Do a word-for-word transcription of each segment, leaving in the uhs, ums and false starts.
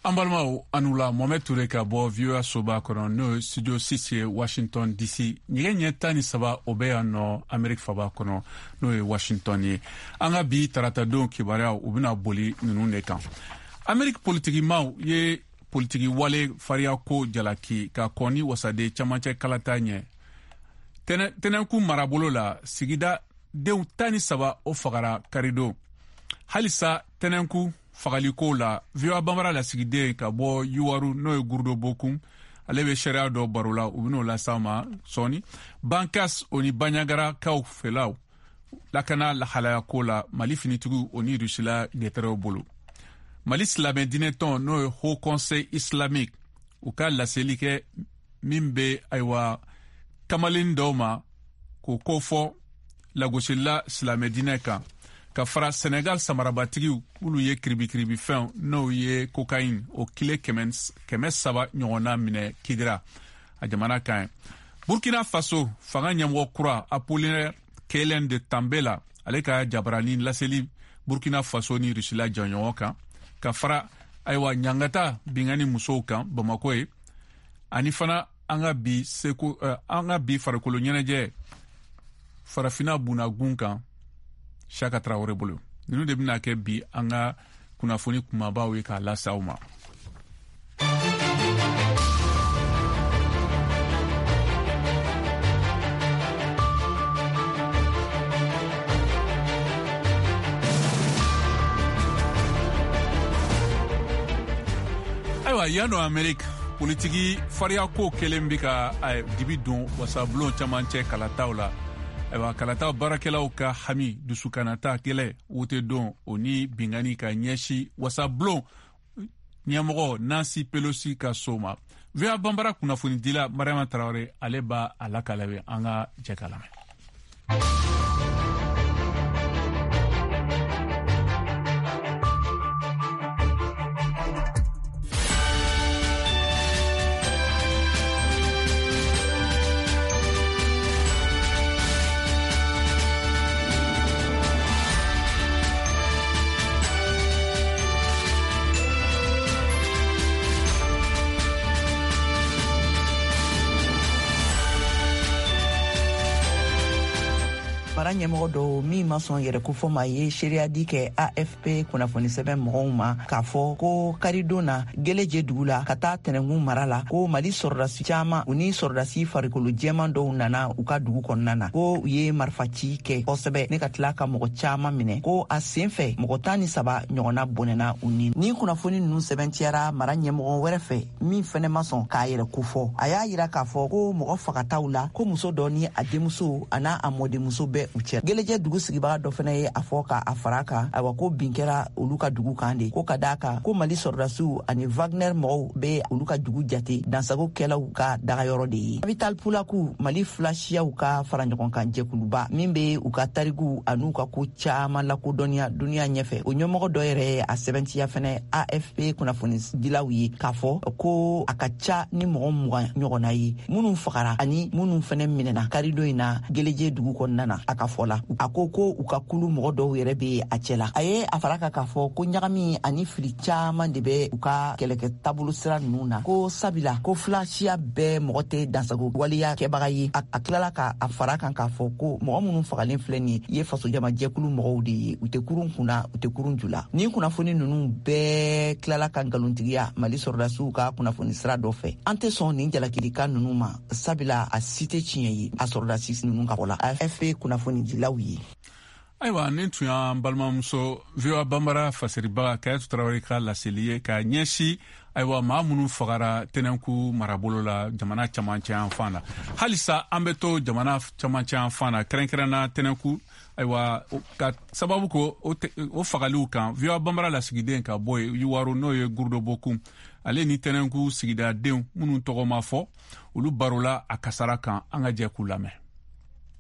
Ambalmao anula Mohamed Touré ka bɔ V O A soba kɔnɔ n'o ye studio six ye Washington D C ɲɛgɛn ɲɛ tan ni saba o bɛ yan nɔ Amérique faba kɔnɔ n'o ye Washington ye. An ka bi taratadenw kibaruyaw u bɛna boli ninnu de kan. Amérique politikimaw ye politiki wale fariya ko jalaki ka kɔni wasade camancɛ kalata ɲɛ. Tɛnɛnku marabolo la sigida denw tan ni saba o fagara karido. Halisa tɛnɛnku fagaliko la V O A Bambara la sigiden ka bɔ Yuwaru n'o ye Gurdo Bokum ale bɛ sariya dɔ baro la u bɛn'o lasa ma sɔɔni. Bankas o ni Banyagara kaw fɛlaw lakana lahalaya ko la Mali finitigiw o ni Rusila gɛtɛrɛw bolo. Mali silamɛ diinɛ tɔn n'o ye Haut Conseil Islamique u ka laseli kɛ min bɛ ayiwa kamalen dɔw ma k'o ko fɔ lagosila silamɛ diinɛ kan. Ka fara Senegal samarabatigiw ulu ye kiribikiribi fɛnw n'o ye cocaïne o kile kɛmɛ saba ɲɔgɔnna minɛ Kidira a jamana kan. Burkina Faso fanga ɲɛmɔgɔ kura Apollinaire Kelen de Tambela ale ka jabarani laseli Burkina Faso ni Rusila jɔnɲɔgɔn kan. Ka fara ayiwa ɲangata bingani musow kan Bamako ye ani fana an ka bi seko uh, an ka bi farikolo ɲɛnajɛ farafina bunagun kan Chaka Traoré bolo. Ninu de bina kɛ bi an ka kunnafoni kumabaw ye k'a lasa aw ma. Ayiwa yan nɔ Amérique politiki fariya ko kelen bi ka dibi don wasabulon camancɛ kalataw la. Ayiwa kalataw baarakɛlaw ka hami dusukanata kɛlɛ wote don o ni bingani ka ɲɛsi wasabulon ɲɛmɔgɔ Nancy Pelosi ka so ma. V O A Bambara kunnafonidila Mariama Traoré ale b'a a lakalabe an ka jɛ ka lamɛn. mara ɲɛmɔgɔ dɔw min ma sɔn yɛrɛ ko fɔ ma ye seriyadi kɛ A F P kunnafoni sɛbɛn mɔgɔw ma k'a fɔ ko karidon na Geleje dugu la ka taa Tɛnɛngun mara la ko Mali sɔrɔdasi caman u ni sɔrɔdasi farikolo jɛman dɔw nana u ka dugu kɔnɔna na ko u ye marifaci kɛ kosɛbɛ ne ka tila ka mɔgɔ caman minɛ ko a sen fɛ mɔgɔ tan ni saba ɲɔgɔnna bɔnɛna u ni ni kunnafoni ninnu sɛbɛntiyara mara ɲɛmɔgɔ wɛrɛ fɛ min fɛnɛ ma sɔn k'a yɛrɛ ko fɔ a y'a yira k'a fɔ ko mɔgɔ fagataw la ko muso dɔ ni a denmuso a n'a a mɔdenmuso bɛɛ u cɛ. Geleje dugu sigibaga dɔ fɛnɛ ye a fɔ k'a fara kan ayiwa ko bin kɛra olu ka dugu kan de ko ka d'a kan ko Mali sɔrɔdasiw ani Wagner mɔgɔw bɛ olu ka dugu jate dansagokɛlaw ka dagayɔrɔ de ye. Capital Pulaku Mali filasiyaw ka fara ɲɔgɔn kan jɛkuluba min bɛ u ka tariku an'u ka ko caman lakodɔnniya duniya ɲɛfɛ o ɲɛmɔgɔ dɔ yɛrɛ ye a sɛbɛntiya fɛnɛ A F P kunnafonidilaw ye k'a fɔ ko a ka ca ni mɔgɔ mugan ɲɔgɔnna ye minnu fagara ani minnu fɛnɛ minɛna karidon in na Geleje dugu kɔnɔna na a ka fɔ la a ko ko u ka kulu mɔgɔ dɔw yɛrɛ bɛ a cɛ la a ye a fara kan k'a fɔ ko ɲagami ani fili caman de bɛ u ka kɛlɛkɛ taabolo sira ninnu na ko sabila ko filasiya bɛɛ mɔgɔ tɛ dansago waliya kɛbaga ye a, a tilala ka a fara kan k'a fɔ ko mɔgɔ minnu fagalen filɛ nin ye ye fasojama jɛkulu mɔgɔw de ye u tɛ kurun kunna u tɛ kurun jula ni kunnafoni ninnu bɛɛ tilala ka nkalontigiya Mali sɔrɔdasiw ka kunnafoni sira dɔ fɛ an tɛ sɔn nin jalakirika ninnu ma sabila a si tɛ tiɲɛ ye a sɔrɔdasi ninnu ka fɔ la A F P kunnafonidilaw ye. Ayiwa nin tun y'an balimamuso V O A Bambara fasiribaga Kayetu Traoré ka laseli ye ka ɲɛsi ayiwa maa minnu fagara Tɛnɛnku marabolo la jamana camancɛ yan fan na halisa an bɛ to jamana camancɛ yan fan na kɛrɛnkɛrɛnna Tɛnɛnku ayiwa ka sababu ko o fagaliw kan V O A Bambara lasigiden ka bɔ yen Yuwaru n'o ye Gurdo Bokum ale ni Tɛnɛnku sigidadenw minnu tɔgɔ ma fɔ olu barola a kasara kan an ka jɛ k'u lamɛn.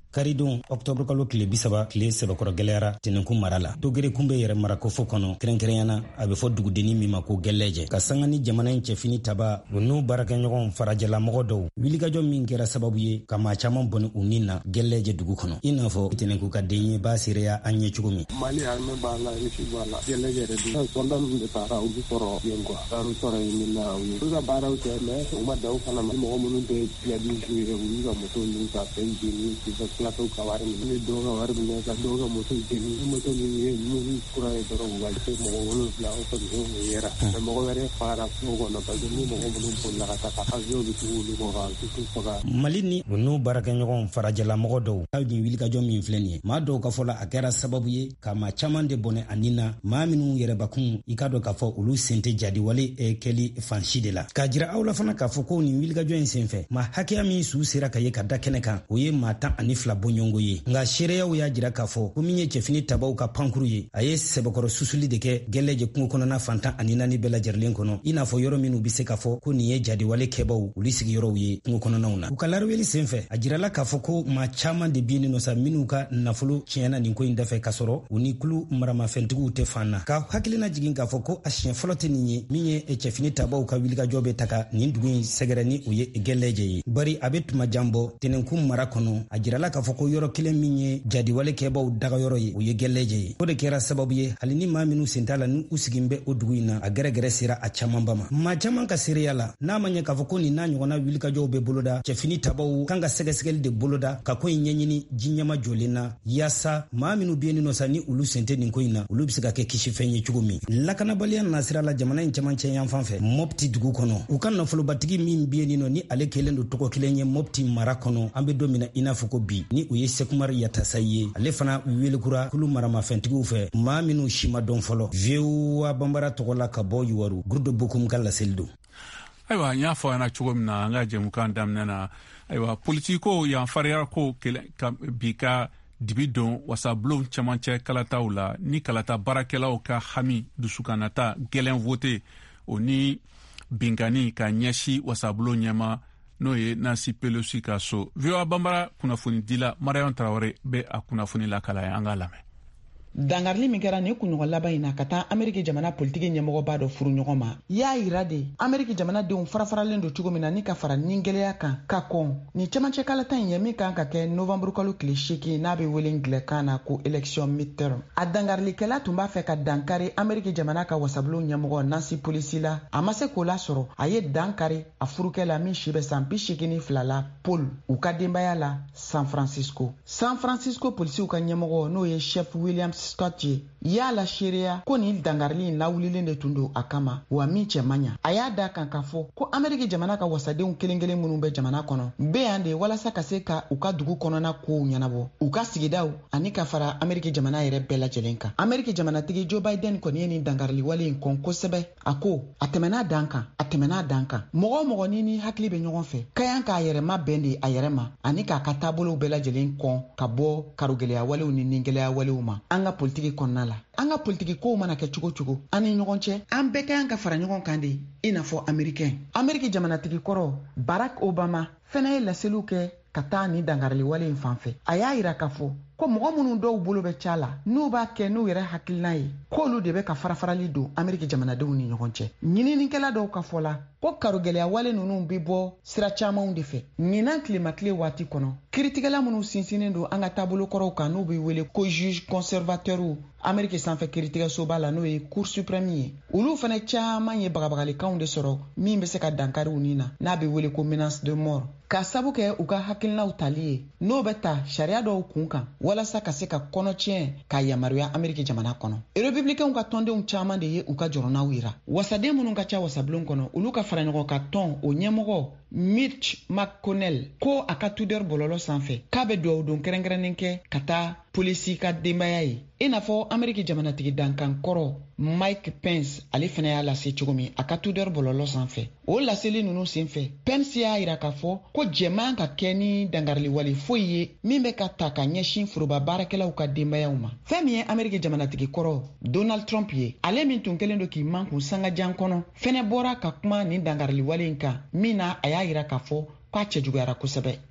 karidon octobre kalo tile bisaba tile sebakɔrɔ gɛlɛyara tɛnɛnkun mara la dogere kun bɛ yɛrɛ marakofo kɔnɔ kɛrɛnkɛrɛnyana a bɛ fɔ dugudeni min ma ko gɛlɛjɛ ka sanga ni jamana in cɛfini taba u n'u baarakɛɲɔgɔn farajɛlamɔgɔ dɔw wilikajɔ min kɛra sababu ye ka maa caman bɔni u nin na gɛlɛjɛ dugu kɔnɔ i n'a fɔ tɛnɛnku ka den ye b'a seereya an ɲɛ cogo min mali armée b'a la rusi b'a la gɛlɛjɛ de dun soldat ninnu de taara u bi sɔrɔ yen quoi taara sɔrɔ yen min na u ye u ka baaraw kɛ mais u ma da u fana ma mɔgɔ minnu bɛ piyabi jouer u y'u ka moto ninnu ka fɛn jeni k'u ka tila k'u ka wari minɛ ni dɔw ka wari minɛ ka dɔw ka moto jeni ni moto min ye minnu kura ye dɔrɔn u ka se mɔgɔ wolonwula o kɔni o yera mais mɔgɔ wɛrɛ fagara kungo kɔnɔ parce que ni mɔgɔ minnu bolila ka taa ka avion bɛ tugu olu kɔ ka tutu faga mali ni u n'u baarakɛɲɔgɔn farajɛlamɔgɔ dɔw aw ni wilikajɔ min filɛ nin ye maa dɔw ka fɔ la a kɛra sababu ye ka maa caman de bɔnɛ a nin na maa minnu yɛrɛbakun i ka dɔn k'a fɔ olu sen tɛ jadiwale kɛli fansi de la k'a jira aw la fana k'a fɔ ko nin wilikajɔ in senfɛ maa hakɛya min su sera ka ye ka da kɛnɛ kan o ye maa tan ani fila bɔɲɔgɔnko ye nka seereyaw y'a jira k'a fɔ ko min ye cɛfini tabaw ka pankuru ye a ye sɛbɛkɔrɔ susuli de kɛ gɛlɛjɛ kungo kɔnɔna fantan ani naani bɛɛ lajɛrɛlen kɔnɔ i n'a fɔ yɔrɔ minnu be se k'a fɔ ko nin ye jadiwale kɛbaw olu sigiyɔrɔw ye kungo kɔnɔnaw na u ka lariweli senfɛ a jirala k'a fɔ ko maa caman de bieni nɔ sa minnu ka nafolo tiɲɛna nin ko in dafɛ k'a sɔrɔ u ni kulu maramafɛntigiw tɛ fan na ka hakilina jigin k'a fɔ ko a siɲɛ fɔlɔ tɛ nin ye min ye cɛfini tabaw ka wilikajɔ bɛ taga nin dugu in sɛgɛrɛ ni u ye gɛlɛjɛ ye bari a be tuma jan bɔ tɛnɛnkun mara kɔnɔ a jirala k'a fɔ ko yɔrɔ kelen min ye jadiwale kɛbaw dagayɔrɔ ye o ye gɛlɛjɛ ye o de kɛra sababu ye hali ni maa minnu sen t'a la ni u sigin bɛ o dugu in na a gɛrɛgɛrɛ sera a camanba ma maa caman ka seereya la n'a ma ɲɛ k'a fɔ ko nin n'a ɲɔgɔnna wilikajɔw bɛ boloda cɛfini tabaw kan ka sɛgɛsɛgɛli de boloda ka ko in ɲɛɲini jiɲɛma jɔlen na yaasa maa minnu be yen nɔ sa ni olu sen tɛ nin ko in na olu be se ka kɛ kisifɛn ye cogo min lakanabaliya nasira la jamana in cɛmancɛ yan fan fɛ mɔpti dugu kɔnɔ u ka nafolobatigi min be yen nɔ ni ale kelen do tɔgɔ kelen ye mɔpti mara kɔnɔ an be don min na i n'a fɔ ko bi ni u ye sekumari yatasa ye ale fana welekura kulu maramafɛntigiw fɛ maa minnu si ma dɔn fɔlɔ voa banbara tɔgɔ la ka bɔ yuwaru gurudo bokum ka laseli don ayiwa n y'a fɔ yana cogo min na an ka jɛmukan daminɛ na ayiwa politiko yan fariya ko ka bi ka dibi don wasabulon cɛmancɛ kalataw la ni kalata baarakɛlaw ka hami dusukanata gɛlɛn vote o ni binkani ka ɲɛsi wasabulon ɲɛma n'o ye Nancy Pelosi ka so voa banbara kunnafoni dila Mariam Traoré bɛ a kunnafoni lakala ye an ka lamɛn dangarili min kɛra nin kunɲɔgɔn laban in na ka taa Ameriki jamana politiki ɲɛmɔgɔba dɔ furu ɲɔgɔn ma y'a yira de Ameriki jamanadenw farafaralen don cogo min na ni ka fara nin gɛlɛya kan ka kɔn ni cɛmancɛ kalata in ye min kan ka kɛ novembre kalo tile seegin n'a bɛ wele ngilɛkan na ko election midterm a dangarilikɛla tun b'a fɛ ka dankari Ameriki jamana ka wasabulon ɲɛmɔgɔ Nancy Pelosi la a ma se k'o lasɔrɔ a ye dankari a furukɛ la min si bɛ san bi seegin ni fila la Paul u ka denbaya la San Francisco San Francisco polisiw ka ɲɛmɔgɔ n'o ye chef William Scott ye y'a la seereya ko nin dangarili in lawulilen de tun don a kama wa min cɛ man ɲa a y'a da kan ka fɔ ko Ameriki jamana ka wasadenw kelen kelen minnu bɛ jamana kɔnɔ bɛ yan de walasa ka se ka u ka dugu kɔnɔna kow ɲɛnabɔ u ka sigidaw ani ka fara Ameriki jamana yɛrɛ bɛɛ lajɛlen kan Ameriki jamanatigi Joe Biden kɔni ye nin dangarili wale in kɔn kosɛbɛ a ko a tɛmɛn'a dan kan a tɛmɛn'a dan kan mɔgɔ mɔgɔ ni ni hakili bɛ ɲɔgɔn fɛ ka yan k'a yɛrɛ ma bɛn de a yɛrɛ ma ani k'a ka taabolow bɛɛ lajɛlen kɔn ka bɔ karogɛlɛya walew ni ningɛlɛya walew ma an ka politiki kɔnɔna la an ka politiki kow mana kɛ cogo cogo an ni ɲɔgɔn cɛ an bɛɛ ka yan ka fara ɲɔgɔn kan de i n'a fɔ Amerikɛn Ameriki jamanatigi kɔrɔ Barack Obama fɛnɛ ye laseliw kɛ ka taa ni dangarili wale in fan fɛ a y'a yira k'a fɔ ko mɔgɔ minnu dɔw bolo bɛ ca la n'u b'a kɛ n'u yɛrɛ hakilina ye k'olu de bɛ ka farafarali don Ameriki jamanadenw ni ɲɔgɔn cɛ ɲininikɛla dɔw ka fɔ la ko karogɛlɛya wale ninnu bɛ bɔ sira camanw de fɛ ɲinan tilema tile waati kɔnɔ kiritigɛla minnu sinsinnen don an ka taabolo kɔrɔw kan n'u bɛ wele ko juge conservateur Ameriki sanfɛ kiritigɛsoba la n'o ye cour suprême ye olu fana caman ye bagabagalikanw de sɔrɔ min bɛ se ka dankari u ni na n'a bɛ wele ko menace de mort ka sabu kɛ u ka hakilinaw tali ye n'o bɛ ta sariya dɔw kun kan walasa ka se ka kɔnɔtiɲɛ ka yamaruya Ameriki jamana kɔnɔ républicains ka tɔndenw caman de ye u ka jɔrɔnaw yira wasaden minnu ka ca wasabulon kɔnɔ olu ka fara ɲɔgɔn ka tɔn o ɲɛmɔgɔ Mitch McConnell ko a ka Twitter bɔlɔlɔ sanfɛ k'a bɛ dugawu don kɛrɛnkɛrɛnnen kɛ ka taa polisi ka denbaya ye i n'a fɔ Ameriki jamanatigi dankan kɔrɔ Mike Pence ale fana y'a lase cogo min a ka Twitter bɔlɔlɔ sanfɛ o laseli ninnu senfɛ Pence y'a yira k'a fɔ ko jɛman ka kɛ ni dangariliwale foyi ye min bɛ ka ta ka ɲɛsin foroba baarakɛlaw ka denbayaw ma fɛn min ye Ameriki jamanatigi kɔrɔ Donald Trump ye ale min tun kelen don k'i man kun sangajan kɔnɔ fɛnɛ bɔra ka kuma nin dangariliwale in kan min na a y'a yira k'a fɔ k'a cɛ juguyara kosɛbɛ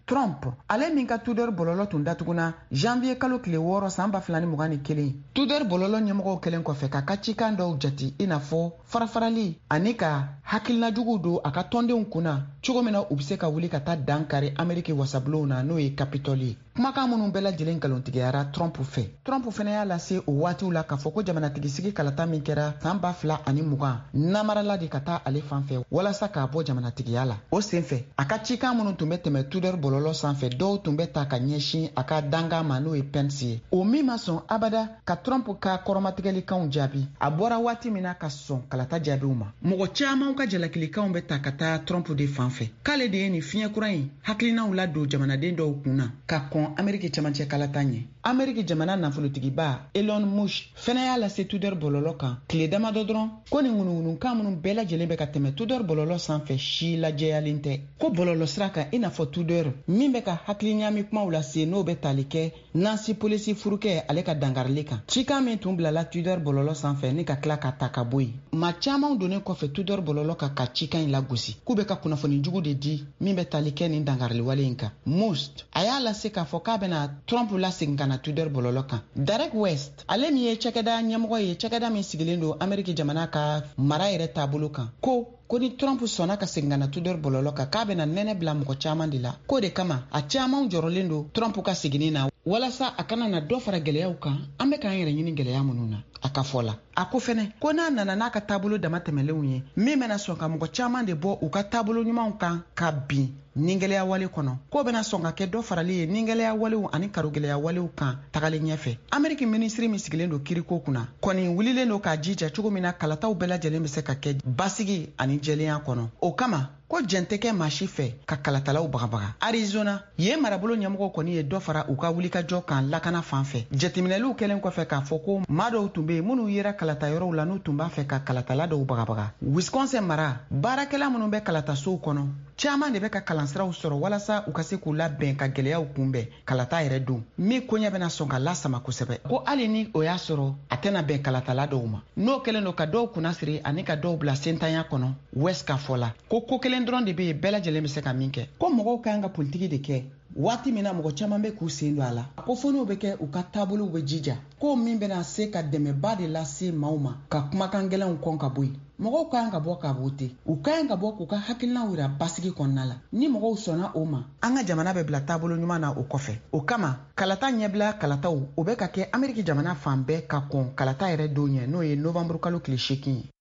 Trump ale min ka tudor bololo tun datuguna janvier kalo tile wɔɔrɔ san ba fila ni mugan ni kelen tudor bololo ɲɛmɔgɔw kelen kɔfɛ ka ka cikan dɔw jati i n'a fɔ farafarali ani ka hakilina jugu don a ka tɔndenw kunna cogo min na u be se ka wuli ka taa dan kari Ameriki wasabulonw na n'o ye Capitol ye. Kumakan minnu bɛɛ lajɛlen nkalontigiyara Trump fɛ. Trump fɛnɛ y'a lase o waatiw la k'a fɔ ko jamanatigisi kalata min kɛra san ba fila ani mugan namarala de ka taa ale fan fɛ walasa k'a bɔ jamanatigiya la. O senfɛ a ka cikan minnu tun bɛ tɛmɛ tudor bololo sanfɛ dɔw tun bɛ ta ka ɲɛsin a ka danga ma n'o ye Pence ye. O min ma sɔn abada ka Trump ka kɔrɔmatigɛlikanw jaabi a bɔra waati min na ka sɔn kalata jaabiw ma. Mɔgɔ camanw ka jalakilikanw bɛ ta ka taa Trump de fan fɛ. K'ale de ye nin fiɲɛ kura in hakilinaw ladon jamanaden dɔw kunna ka kɔn Ameriki cɛmancɛ kalata ɲɛ. Ameriki jamana nafolotigiba Elon Musk fɛnɛ y'a lase tudor bololo kan tile damadɔ dɔrɔn ko nin ŋunuŋunukan minnu bɛɛ lajɛlen bɛ ka tɛmɛ tudor bololo sanfɛ si lajɛyalen tɛ ko bɔlɔlɔ sira kan i n'a fɔ tudor min bɛ ka hakili ɲaami kumaw lase n'o bɛ tali kɛ Nancy Pelosi furukɛ ale ka dangarili kan. Cikan min tun bilala tudor bololo sanfɛ ni ka tila ka ta ka bɔ yen. Ma caman donnen kɔfɛ tudor bololo kan ka cikan in lagosi k'u bɛ ka kunnafoni jugu de di min bɛ tali kɛ nin dangariliwale in kan. Musk a y'a lase k'a fɔ k'a bɛna Trump lasegin ka na tudor bololo kan. Derek West ale min ye cɛkɛda ɲɛmɔgɔ ye cɛkɛda min sigilen don Ameriki jamana ka mara yɛrɛ taabolo kan ko ko ni Trump sɔnna ka segin ka na tudor bololo kan k'a bɛna nɛnɛ bila mɔgɔ caman de la. Ko de kama a caman jɔrɔlen don Trump ka seginni na walasa a kana na dɔ fara gɛlɛyaw kan an bɛ k'an yɛrɛ ɲini gɛlɛya minnu na a ka fɔ la. A ko fɛnɛ ko n'a nana n'a ka taabolo dama tɛmɛlenw ye min bɛna sɔn ka mɔgɔ caman de bɔ u ka taabolo ɲumanw kan ka bin ningɛlɛya wale kɔnɔ ko bɛna sɔn ka kɛ dɔ farali ye ningɛlɛya walew ani karogɛlɛya walew kan tagalen ɲɛfɛ. Ameriki minisiri min sigilen don kiriko kunna kɔni wulilen don k'a jija cogo min na kalataw bɛɛ lajɛlen bɛ se ka kɛ basigi ani jɛlenya kɔnɔ. O kama ko jɛn tɛ kɛ maa si fɛ ka kalatalaw bagabaga. Arizona yen marabolo ɲɛmɔgɔ kɔni ye dɔ fara u ka wulikajɔ kan lakana fan fɛ. Jateminɛliw kɛlen kɔfɛ k'a fɔ ko maa dɔw tun bɛ yen minnu yera kalatayɔrɔw la n'u tun b'a fɛ ka kalatala dɔw bagabaga. Wisconsin mara baarakɛla minnu bɛ kalatasow kɔnɔ caman de bɛ ka kalansiraw sɔrɔ walasa u ka se k'u labɛn ka gɛlɛyaw kunbɛn kalata yɛrɛ don min koɲɛ bɛna sɔn ka lasama kosɛbɛ. Ko hali ni o y'a sɔrɔ a tɛna bɛn kalatala dɔw ma n'o kɛlen don ka dɔw kunna siri ani ka dɔw bila sentanya kɔnɔ. West ka fɔ la ko ko kelen dɔrɔn de bɛ yen bɛɛ lajɛlen bɛ se ka min kɛ ko mɔgɔw ka kan ka politiki de kɛ waati min na mɔgɔ caman bɛ k'u sen don a la. Ko fɔ n'o bɛ kɛ u ka taabolow bɛ jija ko min bɛna se ka dɛmɛba de lase maaw ma ka kumakan gɛlɛnw kɔn ka bɔ yen. Mɔgɔw ka kan ka bɔ ka bɔ ten u ka kan ka bɔ k'u ka hakilinaw yira basigi kɔnɔna la. Ni mɔgɔw sɔnna o ma an ka jamana bɛ bila taabolo ɲuman na o kɔfɛ. O kama kalata ɲɛbila kalataw o bɛ ka kɛ Ameriki jamana fan bɛɛ ka kɔn kalata yɛrɛ don ɲɛ n'o ye novembre kalo tile seegin ye.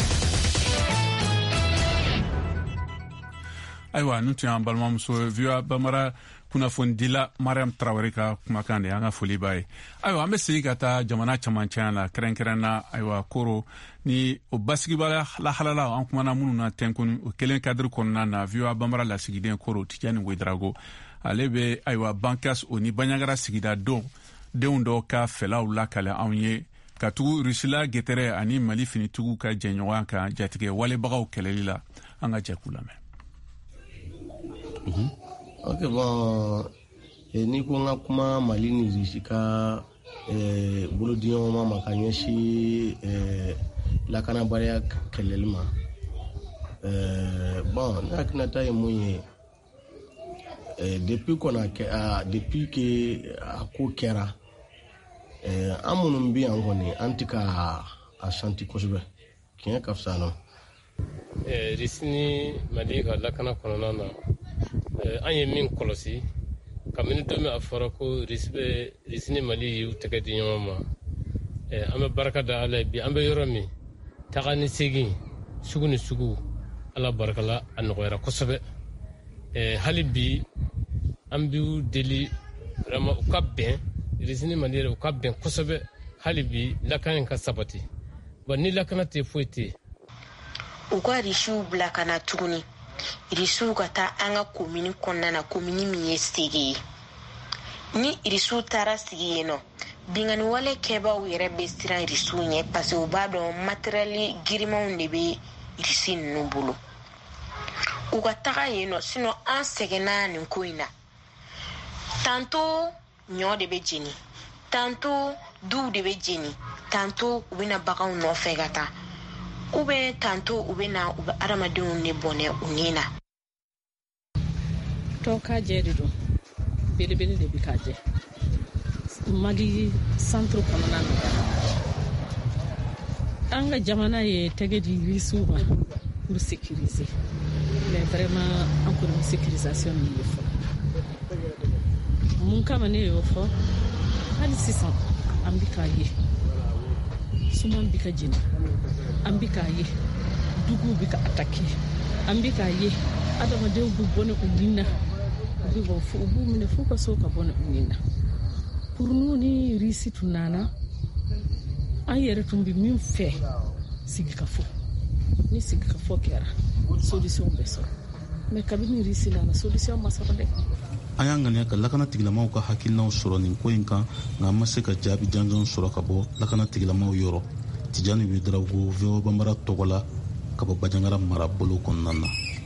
Ayiwa nin tun y'an balimamuso V O A Bamara kunnafonidila Mariam Traoré ka kumakan de an ka foli b'a ye. Ayiwa an bɛ segin ka taa jamana camancɛ la kɛrɛnkɛrɛnna ayiwa koro ni o basigibala lahalala an kumana minnu na tɛnkun o kelen kadiri kɔnɔna na V O A Bamara lasigiden koro Tijani Wedrago ale bɛ ayiwa Bankas o ni Banɲagara sigida don denw dɔw ka fɛlaw lakale anw ye ka tugu Rusila Gɛtɛrɛ ani Mali finitigiw ka jɛɲɔgɔn kan jatigɛ walebagaw kɛlɛli la an ka jɛkulu lamɛn. Mm-hmm. Ok, bon, e, ni ko nga kuma Mali ni Russie ka e, bolo diɲɔgɔnma ma ka ɲɛsi e, lakanabaliya kɛlɛli ma. E, bon, ne hakilinata ye mun ye e, depuis kɔna kɛ a depuis que a ko kɛra e, an minnu bi yan kɔni an tɛ ka a santi kosɛbɛ tiɲɛ ka fisa nɔ. Eh, Risini Mali ka lakana kɔnɔna na eh, an ye min kɔlɔsi kabini don min a fɔra ko Risini Mali y'u tɛgɛ di ɲɔgɔn ma eh, an bɛ barika da Ala ye bi an bɛ yɔrɔ min taga ni segin sugu ni sugu Ala barikala a nɔgɔyara kosɛbɛ eh, hali bi an b'u deli vraiment u ka bɛn Risini Mali yɛrɛ u ka bɛn kosɛbɛ hali bi lakana in ka sabati bon ni lakana tɛ foyi tɛ u ka risiw bila ka na tuguni risiw ka taa an ka komini kɔnɔna na komini min ye Sege ye ni risiw taara sigi yen nɔ bingani wale kɛbaaw yɛrɛ bɛ siran risiw ɲɛ parce que u b'a dɔn matériel girimanw de bɛ risi ninnu bolo u ka taga yen nɔ sinon an sɛgɛnna nin ko in na tantôt ɲɔ de bɛ jeni tantôt duw de bɛ jeni tantôt u bɛna baganw nɔfɛ ka taa ou bien tantôt ou bien na ou adamadenw ne bonne u ni na to ka je de do bele bele de bi ka je Mali centre kɔnɔna na an ka jamana ye tɛgɛ di wirisiw ma pour sécuriser mais vraiment an kɔni sécurisation min bɛ fɔ mun kama ne y'o fɔ hali sisan an bɛ k'a ye suman bɛ ka jeni an bɛ k'a ye duguw bɛ ka attaquer an bɛ k'a ye adamadenw bɛ bɔ ne u nin na u bɛ bɔ u b'u minɛ f'u ka so ka bɔ ne u nin na pour nous ni risi tun nana an yɛrɛ tun bɛ min fɛ sigikafɔ ni sigikafɔ kɛra solution bɛ sɔrɔ mais kabini risi nana solution ma sɔrɔ dɛ an y'an ŋaniya ka lakana tigilamaw ka hakilinaw sɔrɔ nin ko in kan nka an ma se ka jaabi janjan sɔrɔ ka bɔ lakana tigilamaw yɔrɔ Tijani Wederawogo V O Bambara tɔgɔ la ka bɔ Bajangara marabolo kɔnɔna na.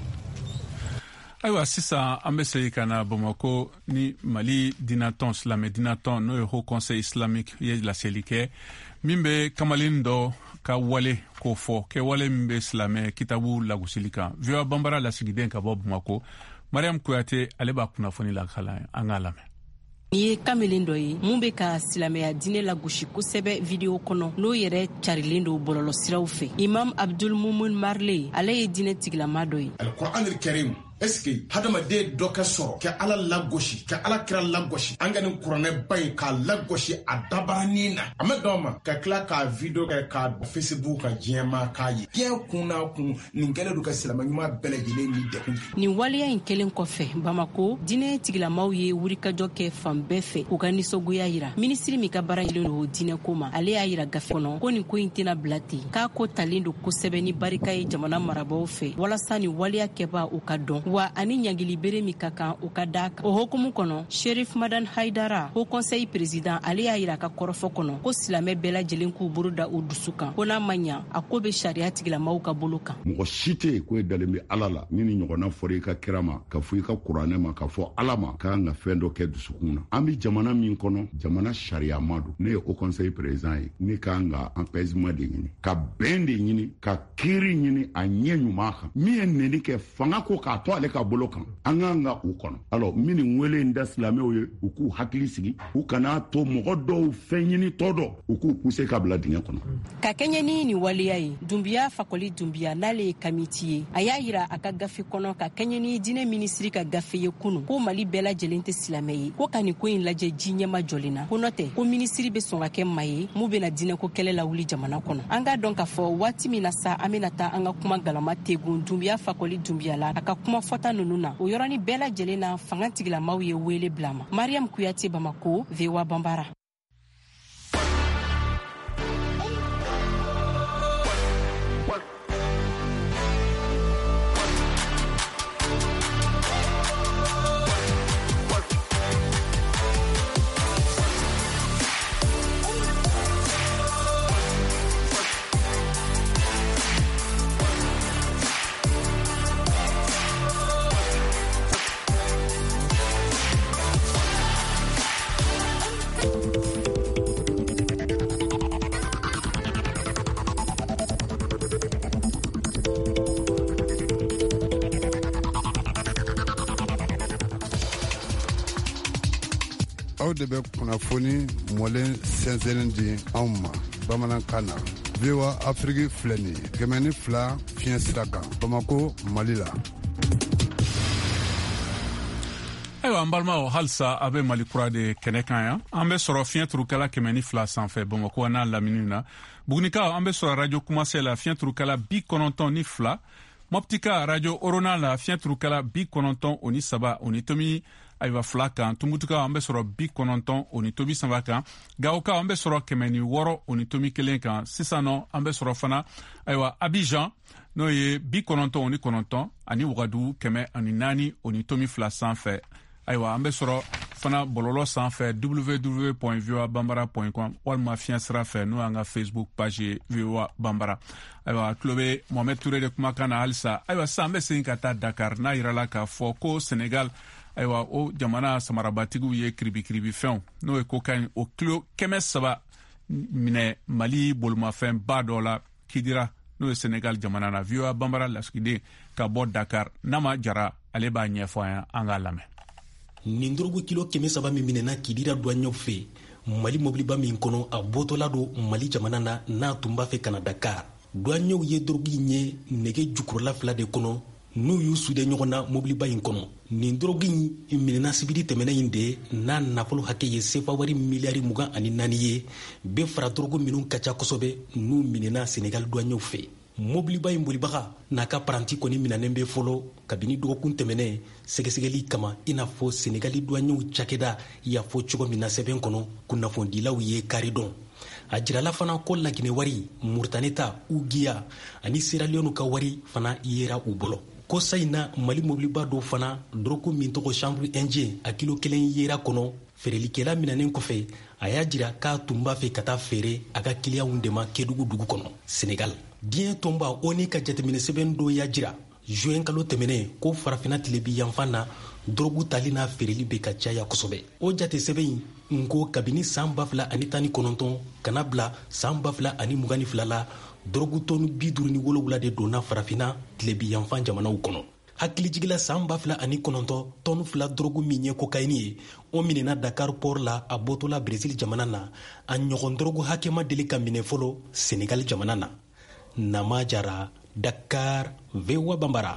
Ayiwa sisan an bɛ segin ka na Bamako ni Mali dinatɔn silamɛ dinatɔn n'o ye Haut Conseil Islamique ye laseli kɛ min bɛ kamalen dɔ ka wale k'o fɔ kɛwale min bɛ silamɛ kitabu lagosili kan. V O Bambara lasigiden ka bɔ Bamako Mariam Kuyate ale b'a kunnafoni lakala an k'a lamɛn. Ni ye kamelen dɔ ye mun bɛ ka silamɛya diinɛ lagosi kosɛbɛ video kɔnɔ n'o yɛrɛ carilen do bɔlɔlɔ siraw fɛ. Imam Abdul Mumun Marley ale ye diinɛ tigilama dɔ ye. Al-Qur'an al-Karim est-ce que hadamaden dɔ ka sɔrɔ ka ala lagosi ka ala kira lagosi an ka nin kuranɛ ba in k'a lagosi a dabaranin na a ma dɔn ma ka tila k'a video kɛ k'a Facebook ka diɲɛma k'a ye diɲɛ kun n'a kun nin kɛlen do ka silamɛ ɲuman bɛɛ lajɛlen ni dekun. Nin waleya in kelen kɔfɛ Bamako diinɛ tigilamaw ye wulikajɔ kɛ fan bɛɛ fɛ u ka nisɔngoya yira minisiri min ka baara ɲɛlen do diinɛ ko ma ale y'a yira gafe kɔnɔ ko nin ko in tɛna bila ten k'a ko talen do kosɛbɛ ni barika ye jamana marabaaw fɛ walasa ni waleya kɛba u ka dɔn wa ani ɲangili bere min ka kan u ka da kan o hokumu kɔnɔ Sherif Madan Haidara Haut Conseil président ale y'a yira ka kɔrɔfɔ kɔnɔ ko silamɛ bɛɛ lajɛlen k'u bolo da u dusu kan ko n'a ma ɲa a ko bɛ sariya tigilamaw ka bolo kan. Mɔgɔ si tɛ yen ko e dalen bɛ ala la ni ni ɲɔgɔnna fɔra i ka kira ma ka fɔ i ka kuranɛ ma ka fɔ ala ma k'an ka fɛn dɔ kɛ dusukun na an bɛ jamana min kɔnɔ jamana sariya ma don ne ye Haut Conseil président ye ne k'an ka apaisement de ɲini ka bɛn de ɲini ka kiiri ɲini a ɲɛ ɲuman kan min ye neni kɛ fanga ko k'a to ale ka bolo kan an k'an ka u kɔnɔ alors min nin wele in da silamɛw ye u k'u hakili sigi u kana to mɔgɔ dɔw fɛn ɲini tɔ dɔ u k'u pousser ka bila dingɛ kɔnɔ. Ka kɛɲɛ ni nin waleya ye Dunbiya Fakoli Dunbiya n'ale ye kamiti ye a y'a yira a ka gafe kɔnɔ ka kɛɲɛ ni diinɛ minisiri ka gafe ye kunun ko Mali bɛɛ lajɛlen tɛ silamɛ ye ko ka nin ko in lajɛ ji ɲɛma jɔlen na ko n'o tɛ ko minisiri bɛ sɔn ka kɛ maa ye mun bɛna diinɛ ko kɛlɛ la wuli jamana kɔnɔ an k'a dɔn k'a fɔ waati min na sa an bɛna taa an ka kuma galama tegun Dunbiya Fakoli Dunbiya la a ka kuma fɔta ninnu na o yɔrɔnin bɛɛ lajɛlen na fanga tigilamaw ye wele bila ma. Mariam Kuyate Bamako V O A Bambara. aw de bɛ kunnafoni mɔlen sɛnsɛnnen di anw ma bamanankan na. V O A Afrique filɛ nin ye kɛmɛ ni fila fiɲɛ sira kan Bamako Mali la. Ayiwa an balimaw halisa a bɛ Mali kura de kɛnɛ kan yan an bɛ sɔrɔ fiɲɛ turukala kɛmɛ ni fila sanfɛ Bamako n'a lamini na Bugunikaw an bɛ sɔrɔ radio Kumase la fiɲɛ turukala bi kɔnɔntɔn ni fila Moptika radio Orona la fiɲɛ turukala bi kɔnɔntɔn o ni saba o ni tomi ayiwa fila kan Tumbutuka an bɛ sɔrɔ bi kɔnɔntɔn o ni tomi saba kan Gawoka an bɛ sɔrɔ kɛmɛ ni wɔɔrɔ o ni tomi kelen kan sisan nɔ an bɛ sɔrɔ fana ayiwa Abidjan n'o ye bi kɔnɔntɔn o ni kɔnɔntɔn ani Wagadugu kɛmɛ ani naani o ni tomi fila sanfɛ ayiwa an bɛ sɔrɔ fana bɔlɔlɔ sanfɛ w w w point v o a bambara point com walima fiɲɛ sira fɛ n'o y'an ka Facebook page ye V O A Bambara ayiwa tulo bɛ Mohamed Touré de kumakan na halisa ayiwa sisan an bɛ segin ka taa Dakar n'a yirala k'a fɔ ko Senegal ayiwa o jamana samarabatigiw ye kiribikiribi fɛnw n'o ye cocaïne o kilo kɛmɛ saba minɛ Mali bolomafɛn ba dɔ la Kidira n'o ye Senegal jamana na V O A Bambara lasigiden ka bɔ Dakar Nama Jara ale b'a ɲɛfɔ an an k'a lamɛn. nin drogue kilo kɛmɛ saba min minɛna kidira douanier fɛ Mali mobiliba min kɔnɔ a bɔtɔla do Mali jamana na n'a tun b'a fɛ kana Dakar. douanier ye drogue ɲɛ nege jukɔrɔla fila de kɔnɔ n'u y'u sude ɲɔgɔn na mobiliba in kɔnɔ. nin drogue in minɛna sibiri tɛmɛnɛ in de n'a nafolo hakɛ ye sefa wari miliyari mugan ani naani ye bɛ fara drogue minnu ka ca kosɛbɛ n'u minɛna Senegal douanier fɛ. mobiliba in bolibaga n'a ka paranti kɔni minɛnen bɛ fɔlɔ kabini dɔgɔkun tɛmɛnɛ sɛgɛsɛgɛli kama i n'a fɔ Senegali douanier cakɛda y'a fɔ cogo min na sɛbɛn kɔnɔ kunnafonidilaw ye kari dɔn. a jirala fana ko Laginɛ wari Mauritania Ugiya ani Sierra Leone ka wari fana yera u bolo. ko sa in na Mali mobiliba dɔ fana drogue min tɔgɔ chambre indien a kilo kelen yera kɔnɔ feerelikɛla minɛnen kɔfɛ a y'a jira k'a tun b'a fɛ ka taa feere a ka kiliyanw de ma Kédougou dugu kɔnɔ Senegal. diɲɛ tɔnba O N U ka jateminɛ sɛbɛn dɔ y'a jira juin kalo tɛmɛnɛ ko farafinna tile bi yanfan na drogue tali n'a feereli bɛ ka caya kosɛbɛ. o jate sɛbɛn in ko kabini san ba fila ani tan ni kɔnɔntɔn kana bila san ba fila ani mugan ni fila la drogue tɔnu bi duuru ni wolowula de donna farafinna tile bi yanfan jamanaw kɔnɔ. hakilijigila san ba fila ani kɔnɔntɔn tɔnu fila drogue min ye kokayini ye o minɛna Dakar port la a bɔtɔla Brésil jamana na a ɲɔgɔn drogue hakɛ ma deli ka minɛ fɔlɔ Senegal jamana na. Nama Jara, Dakar, V O A Bambara.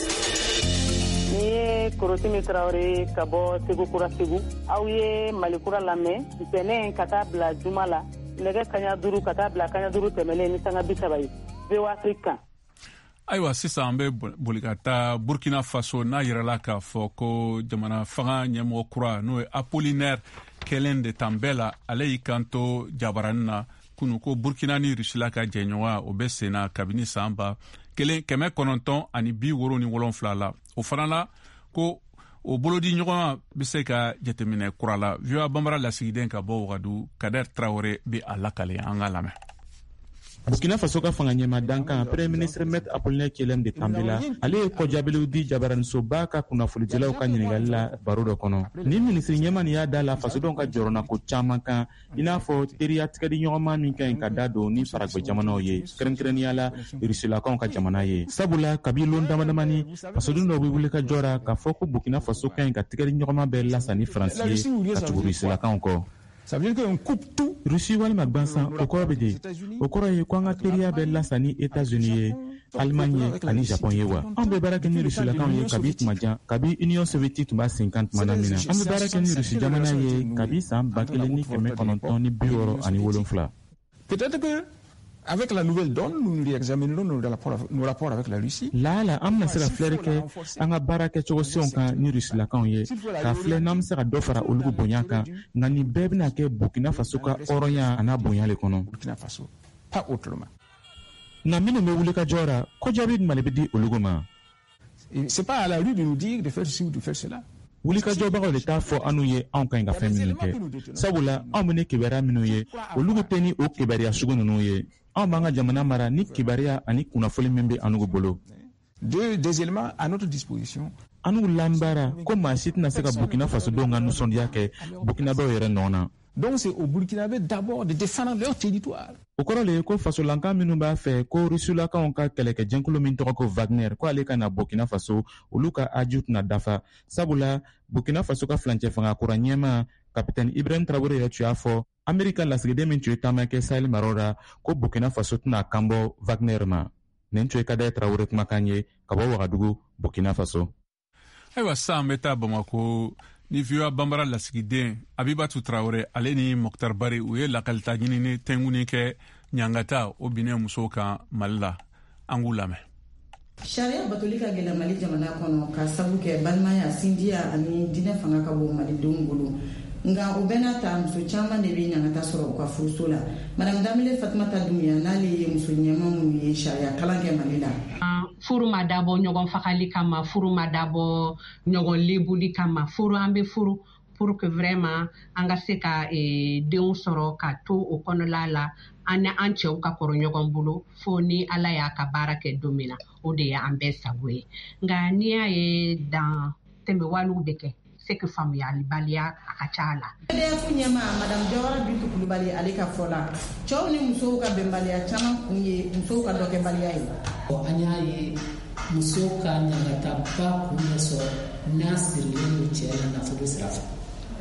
Ni ye Korosimi Traoré ka bɔ Segu Kura Segu. Aw ye Malikura lamɛn ntɛnɛn ka taa bila juma la nɛgɛ kaɲa duuru ka taa bila kaɲa duuru tɛmɛlen ni sanga bi saba ye. V O A Afrique. Ayiwa sisan an bɛ boli ka taa Burkina Faso n'a yirala k'a fɔ ko jamana fanga ɲɛmɔgɔ kura n'o ye Apollinaire kelen de tan bɛɛ la ale y'i kanto jabaranin na kunu ko Burkina ni Rusila ka jɛɲɔgɔnya o bɛ senna kabini san ba kelen kɛmɛ kɔnɔntɔn ani bi woro ni wolonfila la o fana la ko o bolodi ɲɔgɔnya bɛ se ka jateminɛ kura la. V O A Bambara lasigiden ka bɔ Wagadu Kader Traoré bɛ a lakale an ka lamɛn. Burkina Faso ka fanga ɲɛma dankan Premier Ministre Maître Apollinaire Kelen de Tambela ale ye kɔjabelew di jabaranisoba ka kunnafonidilaw ka ɲininkali la baro dɔ kɔnɔ. Ni ministre ɲɛma nin y'a da la fasodenw ka jɔrɔna ko caman kan i n'a fɔ teriya tigɛdi ɲɔgɔnma min ka ɲi ka da don ni faragwe jamanaw ye kɛrɛnkɛrɛnnenya la Rusilakaw ka jamana ye. Sabula kabi lon damadamani fasoden dɔw bɛ wuli ka jɔra k'a fɔ ko Burkina Faso ka ɲi ka tigɛdi ɲɔgɔnma bɛɛ lasa ni Faransi ye ka tugu Rusilakaw kɔ. Ça veut dire qu'on coupe tout. Russie walima gbansan o kɔrɔ bɛ de o kɔrɔ ye ko an ka teriya bɛ lasa ni États-Unis ye Allemagne ye ani Japon ye wa. An bɛ baara kɛ ni Rusilakaw ye kabi tuma jan kabi Union soviétique tun b'a sen kan tuma na min na. An bɛ baara kɛ ni Rusi jamana ye kabi san ba kelen ni kɛmɛ kɔnɔntɔn ni bi wɔɔrɔ ani wolonfila. Peut-être que avec la nouvelle donne, nous réexaminerons nos rapports, nos rapports avec la Russie. Là, là, on a se la fleur que on a baraka chocosion quand ni Rusilakaw ye. Ka fleur nam se ka do fara olugu bonya kan ngani bebe na ke Burkina Faso ka oronya ana bonya le kono. Burkina Faso, pas autrement. Na mine me wuli ka jora ko jabi malibe di olugu ma. C'est pas à la rue de nous dire de faire ceci ou de faire cela. Wuli ka jɔbagaw de t'a fɔ anu ye anw ka ɲi ka fɛn minnu kɛ sabula anw bɛ ni kibaruya minnu ye olugu tɛ ni o kibaruya sugu ninnu ye anw b'an ka jamana mara ni kibaruya ani kunnafoni min bɛ anugu bolo. Deux des éléments à notre disposition. Anugu lanbara ko maa si tɛna se ka Burkina Faso denw ka nisɔndiya kɛ Burkinabɛw yɛrɛ nɔ na. Donc c'est au Burkinabé d'abord de défendre leur territoire. O kɔrɔ le ye ko fasolankan minnu b'a fɛ ko Rusilakaw ka kɛlɛkɛ jɛnkulu min tɔgɔ ko Wagner ko ale ka na Burkina Faso olu ka aju tɛna dafa sabula Burkina Faso ka fulancɛ fanga kura ɲɛma kapitɛni Ibrahim Traoré yɛrɛ tun y'a fɔ Amerika lasigiden min tun ye taama kɛ Sahel maraw la ko Burkina Faso tɛna kanbɔ Wagner ma. Nin tun ye Kader Traoré kumakan ye ka bɔ Wagadugu Burkina Faso. Ayiwa sisan an bɛ taa Bamako ni V O A Bambara lasigiden Abibatu Traoré ale ni Mokhtar Bari u ye lakalita ɲinini tɛnkuni kɛ ɲangata o binnen musow kan Mali la an k'u lamɛn. Sariya batoli ka gɛlɛn Mali jamana kɔnɔ ka sabu kɛ balimaya sindiya ani diinɛ fanga ka bon malidenw bolo nka o bɛɛ n'a ta muso caman de bɛ ɲangata sɔrɔ u ka furuso la. Madame Damile Fatumata Dumbuya n'ale ye muso ɲɛma minnu ye sariya kalan kɛ Mali la. Furu ma dabɔ ɲɔgɔn fagali kama, furu ma dabɔ ɲɔgɔn lebuli kama, furu an bɛ furu pour que vraiment an ka se ka denw sɔrɔ ka to o kɔnɔla la an ni an cɛw ka kɔrɔ ɲɔgɔn bolo fo ni Ala y'a ka baara kɛ don min na o de ye an bɛɛ sago ye. Nka n'i y'a ye dan tɛmɛwalew bɛ kɛ c'est que faamuyalibaliya a ka ca a la. C D F ɲɛma Madame Jawara Bintu Kulibali ale ka fɔ la cɛw ni musow ka bɛnbaliya caman kun ye musow ka dɔkɛbaliya ye. An y'a ye muso ka ɲagata ba kun bɛ sɔrɔ n'a sirilen don cɛ la nafolo sira fɛ.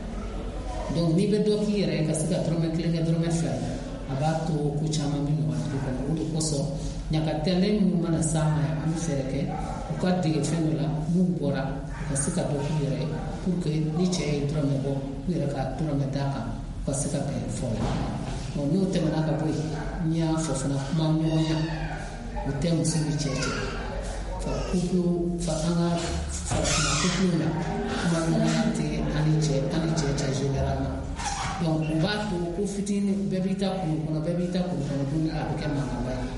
Donc n'i bɛ dɔ k'i yɛrɛ ye ka se ka dɔrɔmɛ kelen kɛ dɔrɔmɛ fila ye a b'a to ko caman bɛ nɔgɔya du kɔnɔ. O de kosɔn ɲagatɛlen minnu mana s'a ma an bɛ fɛɛrɛ kɛ u ka dege fɛn dɔ la n'u bɔra u ka se ka dɔ k'u yɛrɛ ye pour que ni cɛ ye dɔrɔmɛ bɔ u yɛrɛ ka dɔrɔmɛ d'a kan u ka se ka bɛn fɔ la. Bon n'o tɛmɛna ka bɔ yen n'i y'a fɔ fana kuma ɲɔgɔnya o tɛ muso ni cɛ cɛ. Fa couple fa an ka farafina couple la kuma ɲɔgɔnya tɛ ani cɛ ani cɛ cɛ généralement. Donc u b'a to ko fitinin bɛɛ b'i ta kunu kɔnɔ bɛɛ b'i ta kunu kɔnɔ don a bɛ kɛ mankanba ye.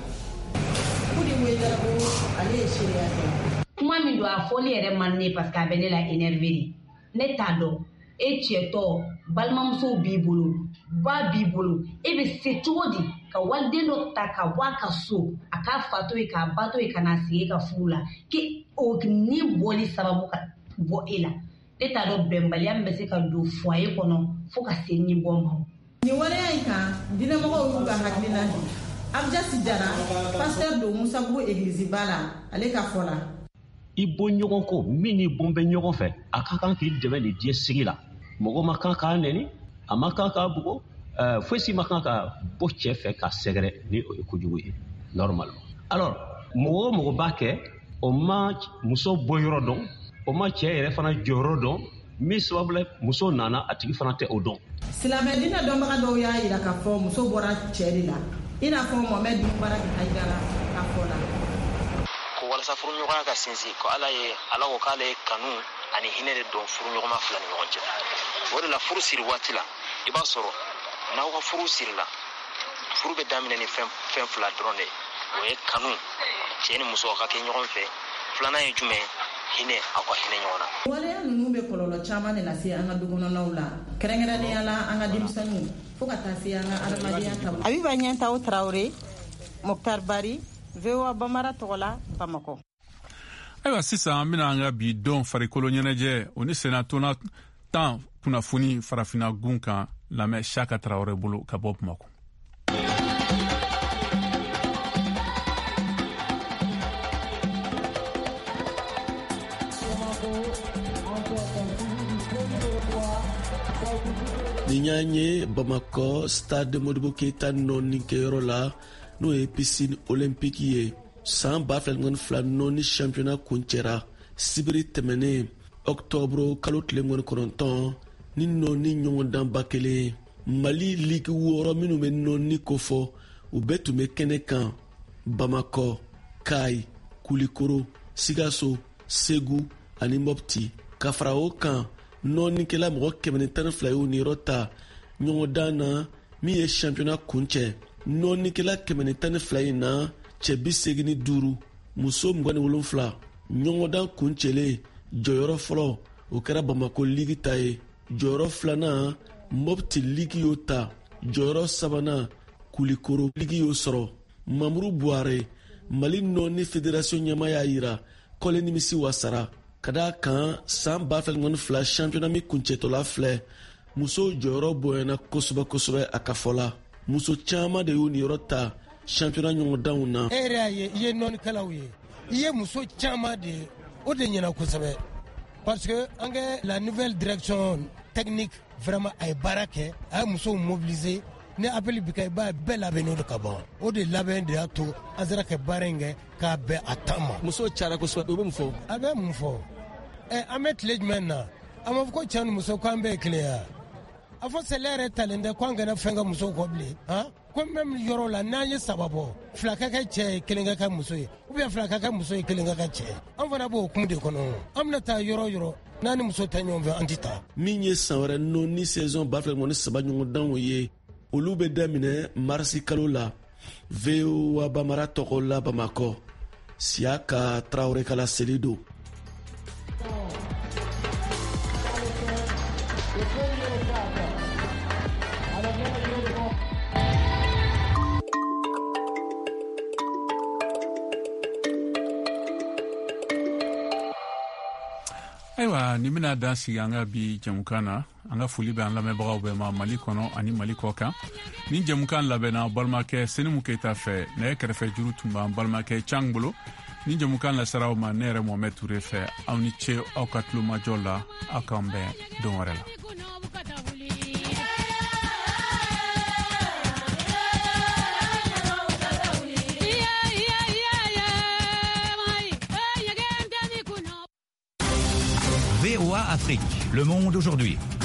Kudi wele ko ale ye seereya kɛ. Kuma min don a fɔli yɛrɛ man ne parce que a bɛ ne la énervé de. Ne t'a dɔn e cɛtɔ balimamusow b'i bolo ba b'i bolo e bɛ se cogo di ka waliden dɔ ta ka bɔ a ka so a k'a fato ye k'a bato ye ka n'a sigi e ka furu la ke o ni bɔli sababu ka bɔ e la. Ne t'a dɔn bɛnbaliya min bɛ se ka don foyer kɔnɔ fo ka se ni bɔ ma. Nin waleya in kan diinɛmɔgɔw y'u ka hakilina di. Abjasi Jara pasteur don Musabugu église ba la ale ka fɔ la. I bɔ ɲɔgɔn kɔ min ni bɔn bɛ ɲɔgɔn fɛ a ka kan k'i dɛmɛ de diɲɛ sigi la. Mɔgɔ ma kan k'a nɛni a ma kan k'a bugɔ foyi si ma kan ka bɔ cɛ fɛ ka sɛgɛrɛ ni o ye kojugu ye normalement. Alors mɔgɔ o mɔgɔ b'a kɛ o ma muso bɔ yɔrɔ dɔn o ma cɛ yɛrɛ fana jɔyɔrɔ dɔn min sababu la muso nana a tigi fana tɛ o dɔn. Silamɛ diinɛ dɔnbaga dɔw y'a jira k'a fɔ muso bɔra cɛ de la i n'a fɔ Mohamed Mubarak Haidara k'a fɔ la. Ko walasa furuɲɔgɔnya ka sinsin ko ala ye ala ko k'ale ye kanu ani hinɛ de dɔn furuɲɔgɔnma fila ni ɲɔgɔn cɛ. O de la furu siri waati la i b'a sɔrɔ n'aw ka furu siri la furu bɛ daminɛ ni fɛn fɛn fila dɔrɔn de o ye kanu cɛ ni muso ka kɛ ɲɔgɔn fɛ filanan ye jumɛn hinɛ aw ka hinɛ ɲɔgɔn na. Waleya ninnu bɛ kɔlɔlɔ caman de lase an ka dukɔnɔnaw la kɛrɛnkɛrɛnnenya la an ka denmisɛnninw fo ka taa se an ka adamadenya taabolo. Abiba Ɲɛntaw Tarawele, Mokhtar Bari, V O A Bamara tɔgɔ la, Bamakɔ. Ayiwa sisan an bɛna an ka bi don farikolo ɲɛnajɛ o ni senatona tan kunnafoni farafina gun kan lamɛn Saka Tarawele bolo ka bɔ Bamakɔ. Ni y'a ye Bamakɔ stade Modibo Keita nɔɔni kɛyɔrɔ la n'o ye piscine olympique ye san ba fila ni fila nɔɔni championnat kuncɛra sibiri tɛmɛnen octobre kalo tile mugan kɔnɔntɔn ni nɔɔni ɲɔgɔndan ba kelen Mali ligue wɔɔrɔ minnu bɛ nɔɔni kofɔ u bɛɛ tun bɛ kɛnɛ kan Bamakɔ, Kayi, Kulikoro, Sikaso, Segu ani Mopti ka fara o kan nɔɔnikɛla mɔgɔ kɛmɛ ni tan ni fila y'u niyɔrɔ ta ɲɔgɔndan na min ye championnat kuncɛ nɔɔnikɛla kɛmɛ ni tan ni fila in na cɛ bi segin ni duuru muso mugan ni wolonfila ɲɔgɔndan kuncɛlen jɔyɔrɔ fɔlɔ o kɛra Bamakɔ ligi ta ye jɔyɔrɔ filanan Mopti ligi y'o ta jɔyɔrɔ sabanan Kulikoro ligi y'o sɔrɔ Mamuru Buhare Mali nɔɔni fédération ɲɛmaa y'a yira kɔle nimisi wasara ka d'a kan san ba fila ni fila championnat min kuncɛtɔla filɛ muso jɔyɔrɔ bonyana kosɛbɛ kosɛbɛ a ka fɔ la muso caman de y'u niyɔrɔ ta championnat ɲɔgɔndanw na. E yɛrɛ y'a ye i ye nɔɔnikɛlaw ye i ye muso caman de o de ɲɛna kosɛbɛ parce que an ka la nouvelle direction technique vraiment a ye baara kɛ a ye musow mobiliser ni appel bi kɛ i b'a bɛɛ labɛnnen de ka ban o de labɛn de y'a to an sera ka baara in kɛ k'a bɛn a temps ma. musow cayara kosɛbɛ o bɛ mun fɔ. a bɛ mun fɔ ɛ an bɛ tile jumɛn na a ma fɔ ko cɛ ni muso k'an bɛɛ ye kelen ya a fɔ sɛlɛ yɛrɛ talen tɛ k'an kana fɛn ka musow kɔ bilen han ko même yɔrɔ la n'an ye saba bɔ fila ka kɛ cɛ ye kelen ka kɛ muso ye ou bien fila ka kɛ muso ye kelen ka kɛ cɛ an fana b'o kun de kɔnɔ an bɛna taa yɔrɔ yɔrɔ n'an ni muso tɛ ɲɔgɔn fɛ an tɛ taa. min ye san wɛrɛ nɔɔni saison ba fila ni saba ɲɔgɔndanw ye olu bɛ daminɛ marisi kalo la V O A Bamara tɔgɔ la Bamakɔ Siaka Traoré kala seli don. Ayiwa ni bɛna dan sigi an ka bi jɛmukan na an ka foli bɛ an lamɛnbagaw bɛɛ ma Mali kɔnɔ ani Mali kɔ kan ni jɛmukan labɛnna balimakɛ Senimu Keyita fɛ nɛgɛ kɛrɛfɛ juru tun b'an balimakɛ Cang bolo ni jamukan lasaraw ma ne yɛrɛ mohamɛd ture fɛ aw ni ce aw ka tulomajɔ la aw k'an bɛn don wɛrɛ la. V O A Afrique, le monde aujourd'hui.